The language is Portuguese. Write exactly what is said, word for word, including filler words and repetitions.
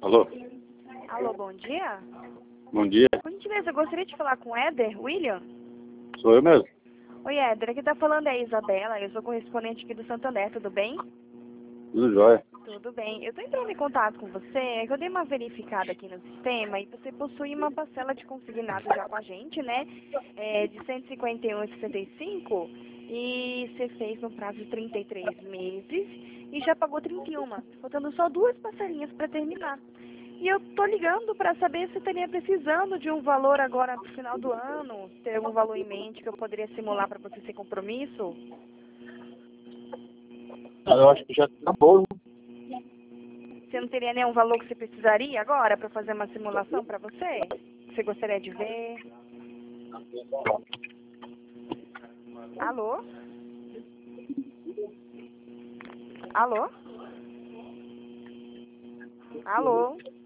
Alô? Alô, bom dia. Bom dia. Por gentileza, eu gostaria de falar com o Éder William. Sou eu mesmo. Oi, Éder, aqui tá falando é a Isabela, eu sou correspondente aqui do Santander, tudo bem? Tudo jóia. Tudo bem. Eu tô entrando em contato com você, é que eu dei uma verificada aqui no sistema e você possui uma parcela de consignado já com a gente, né? É, de cento e cinquenta e um vírgula sessenta e cinco e você fez no prazo de trinta e três meses e já pagou trinta e um, faltando só duas parcelinhas para terminar. E eu tô ligando para saber se estaria precisando de um valor agora pro final do ano, ter algum valor em mente que eu poderia simular para você sem compromisso. Ah, eu acho que já tá bom. Você não teria nenhum valor que você precisaria agora para fazer uma simulação para você? Você gostaria de ver? Alô? Alô? Alô?